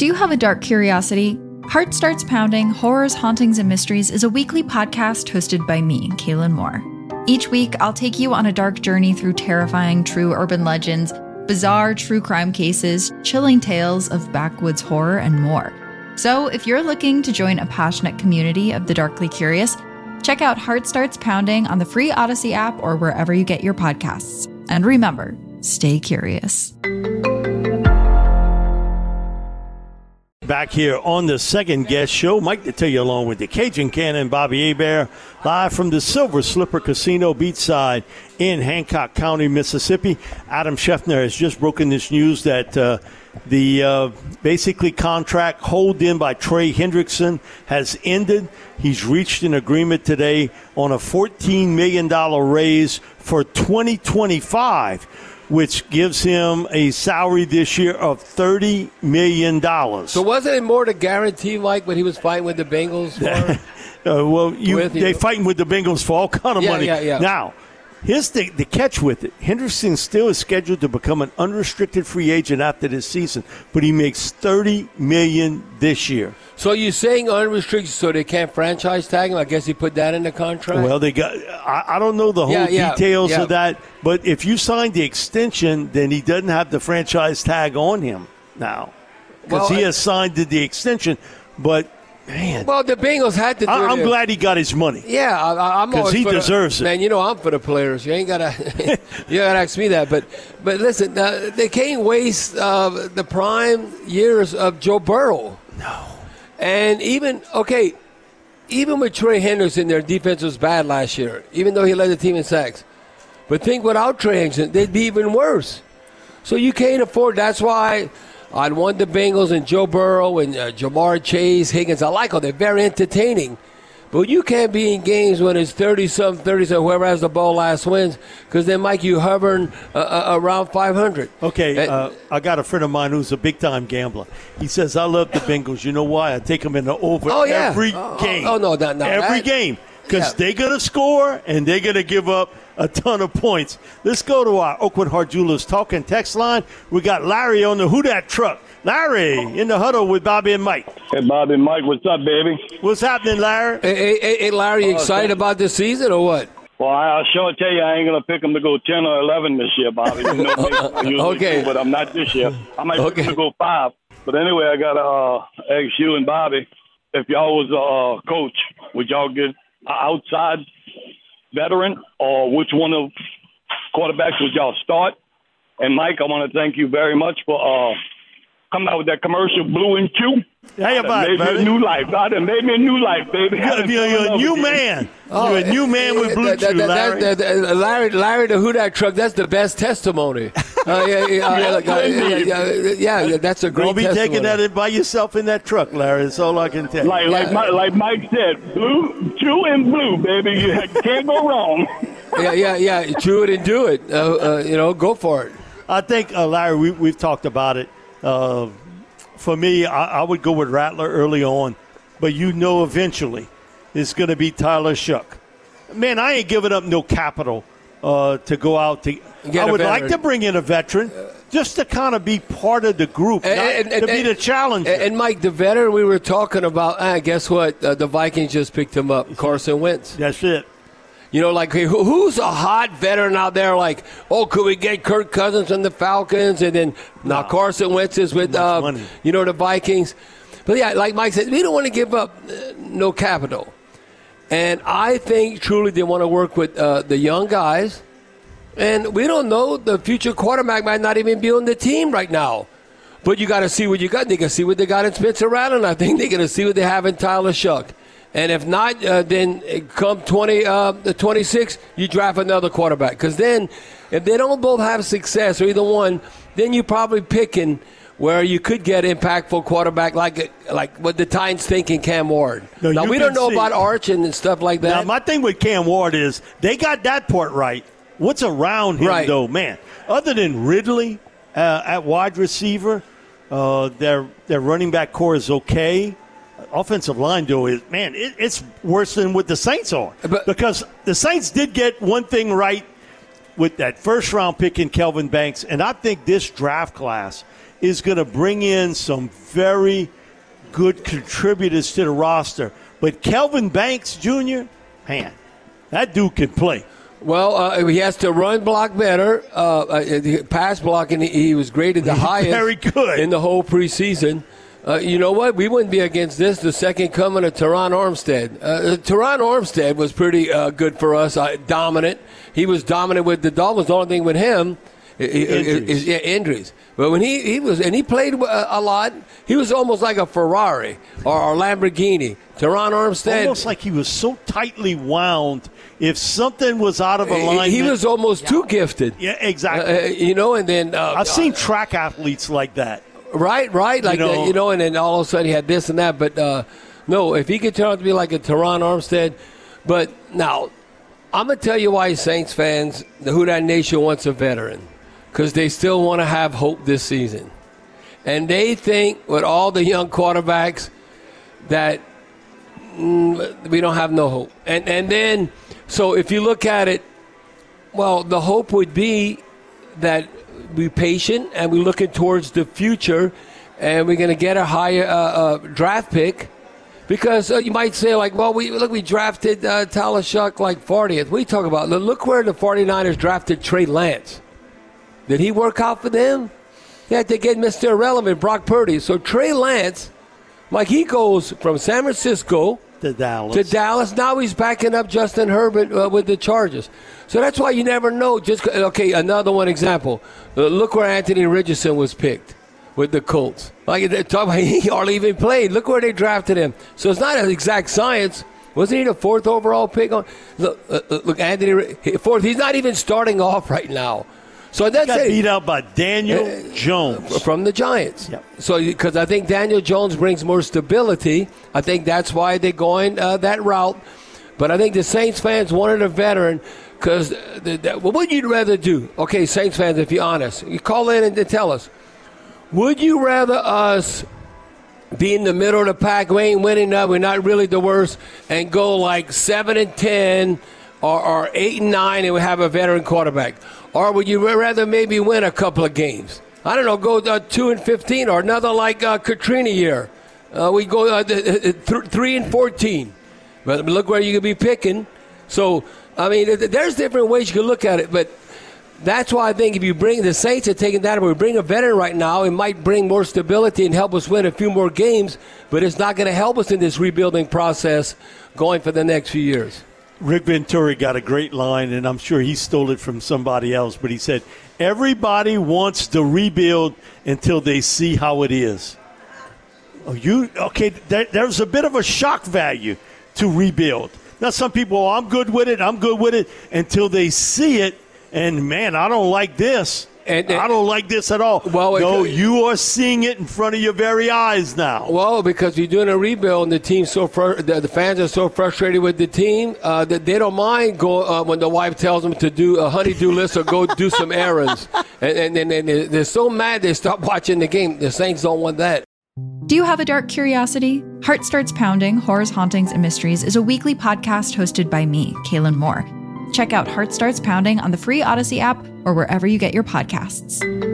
Do you have a dark curiosity? Heart Starts Pounding, Horrors, Hauntings, and Mysteries is a weekly podcast hosted by me, Kaylin Moore. Each week, I'll take you on a dark journey through terrifying true urban legends, bizarre true crime cases, chilling tales of backwoods horror, and more. So if you're looking to join a passionate community of the darkly curious, check out Heart Starts Pounding on the free Odyssey app or wherever you get your podcasts. And remember, stay curious. Back here on the second guest show, Mike Detillier along with the Cajun Cannon, Bobby Hebert, live from the Silver Slipper Casino beachside in Hancock County, Mississippi. Adam Schefter has just broken this news that the basically contract hold in by Trey Hendrickson has ended. He's reached an agreement today on a $14 million raise for 2025. Which gives him a salary this year of $30 million. So wasn't it more to guarantee, Mike, when he was fighting with the Bengals? They're fighting with the Bengals for all kind of money. Yeah. Now, here's the catch with it. Hendrickson still is scheduled to become an unrestricted free agent after this season, but he makes $30 million this year. So you're saying unrestricted so they can't franchise tag him? I guess he put that in the contract? Well, they got. I don't know the whole details of that, but if you sign the extension, then he doesn't have the franchise tag on him now because he has signed the extension. But man, well, the Bengals had to do it. I'm glad he got his money. Yeah, I'm because he deserves it. Man, you know I'm for the players. You ain't gotta ask me that. But listen, they can't waste the prime years of Joe Burrow. No. And even with Trey Hendrickson, their defense was bad last year, even though he led the team in sacks. But think without Trey Hendrickson, they'd be even worse. So you can't afford. That's why I'd want the Bengals and Joe Burrow and Jamar Chase, Higgins. I like them. They're very entertaining. But you can't be in games when it's 30-something, whoever has the ball last wins, because then, Mike, you hovering around 500. Okay, I got a friend of mine who's a big-time gambler. He says, I love the Bengals. You know why? I take them in the over every game. Every game. Because they're going to score, and they're going to give up a ton of points. Let's go to our Oakwood Heart Jewelers talking text line. We got Larry on the Who Dat truck. Larry, in the huddle with Bobby and Mike. Hey, Bobby and Mike, what's up, baby? What's happening, Larry? Hey, Larry, you excited about this season or what? Well, I'll sure tell you I ain't going to pick them to go 10 or 11 this year, Bobby. You know me. I usually do, but I'm not this year. I might pick them to go 5. But anyway, I got to ask you and Bobby, if y'all was a coach, would y'all get an outside veteran, or which one of quarterbacks would y'all start? And, Mike, I want to thank you very much for coming out with that commercial, Blue and Chew. How about it, baby? New life. I done made me a new life, baby. You're a new man. You're a new man with Blue Chew, Larry. Larry, the Who Dat truck, that's the best testimony. Yeah, that's a great testimony. Don't be taking that in by yourself in that truck, Larry. That's all I can tell you. Like Mike said, Blue, Chew and Blue, baby. You can't go wrong. Yeah. Chew it and do it. Go for it. I think, Larry, we've talked about it. For me, I would go with Rattler early on, but eventually it's going to be Tyler Shough. Man, I ain't giving up no capital to go out to. I would like to bring in a veteran just to kind of be part of the group, to be the challenger. And Mike, the veteran we were talking about, guess what? The Vikings just picked him up, Carson Wentz. That's it. You know, like, who's a hot veteran out there? Like, could we get Kirk Cousins from the Falcons? And then now Carson Wentz is with, the Vikings. But, yeah, like Mike said, we don't want to give up no capital. And I think truly they want to work with the young guys. And we don't know. The future quarterback might not even be on the team right now. But you got to see what you got. They can see what they got in Spencer Rattler. I think they're going to see what they have in Tyler Shough. And if not, then come 26, you draft another quarterback. Because then, if they don't both have success, or either one, then you're probably picking where you could get impactful quarterback like what the Titans think in Cam Ward. Now, we don't know about Arch and stuff like that. Now, my thing with Cam Ward is they got that part right. What's around him, though, man? Other than Ridley at wide receiver, their running back core is okay. Offensive line, though, it's worse than what the Saints are. Because the Saints did get one thing right with that first-round pick in Kelvin Banks, and I think this draft class is going to bring in some very good contributors to the roster. But Kelvin Banks Jr., man, that dude can play. Well, he has to run block better. Pass blocking, he was graded the highest very good in the whole preseason. You know what? We wouldn't be against this, the second coming of Teron Armstead. Teron Armstead was pretty good for us, dominant. He was dominant with the Dolphins. The only thing with him is injuries. But when he played a lot, he was almost like a Ferrari or a Lamborghini. Teron Armstead. Almost like he was so tightly wound. If something was out of alignment. He was almost too gifted. Yeah, exactly. And then. I've seen track athletes like that. Right, like that, and then all of a sudden he had this and that. But, no, if he could turn out to be like a Teron Armstead. But now, I'm going to tell you why Saints fans, the Who Dat Nation wants a veteran. Because they still want to have hope this season. And they think with all the young quarterbacks that we don't have no hope. And then, so if you look at it, well, the hope would be that we're patient and we're looking towards the future and we're going to get a higher draft pick. Because you might say, like, well, we drafted Talashuk like 40th. What are you talking about? Look where the 49ers drafted Trey Lance. Did he work out for them? They had to get Mr. Irrelevant, Brock Purdy. So Trey Lance, like he goes from San Francisco to Dallas. Now he's backing up Justin Herbert with the Chargers. So that's why you never know. Okay, another one example. Look where Anthony Richardson was picked with the Colts. Like he hardly even played. Look where they drafted him. So it's not an exact science. Wasn't he the 4th overall pick? Look, Anthony, 4th. He's not even starting off right now. So that's got beat out by Daniel Jones from the Giants. Yep. So because I think Daniel Jones brings more stability, I think that's why they're going that route. But I think the Saints fans wanted a veteran because what would you rather do? Okay, Saints fans, if you're honest, you call in and tell us. Would you rather us be in the middle of the pack, we ain't winning up, we're not really the worst, and go like 7-10 or 8-9 and we have a veteran quarterback? Or would you rather maybe win a couple of games? I don't know, go 2-15 or another like Katrina year. We go 3-14. But look where you could be picking. So, I mean, there's different ways you can look at it. But that's why I think if you bring the Saints are taking that, if we bring a veteran right now, it might bring more stability and help us win a few more games. But it's not going to help us in this rebuilding process going for the next few years. Rick Venturi got a great line, and I'm sure he stole it from somebody else, but he said, everybody wants to rebuild until they see how it is. There's a bit of a shock value to rebuild. Now, some people, I'm good with it, until they see it, and, man, I don't like this. I don't like this at all. Well, no, you are seeing it in front of your very eyes now. Well, because you're doing a rebuild and the team's the fans are so frustrated with the team that they don't mind going when the wife tells them to do a honey-do list or go do some errands. And they're so mad they stop watching the game. The Saints don't want that. Do you have a dark curiosity? Heart Starts Pounding, Horrors, Hauntings, and Mysteries is a weekly podcast hosted by me, Kaylin Moore. Check out Heart Starts Pounding on the free Odyssey app or wherever you get your podcasts.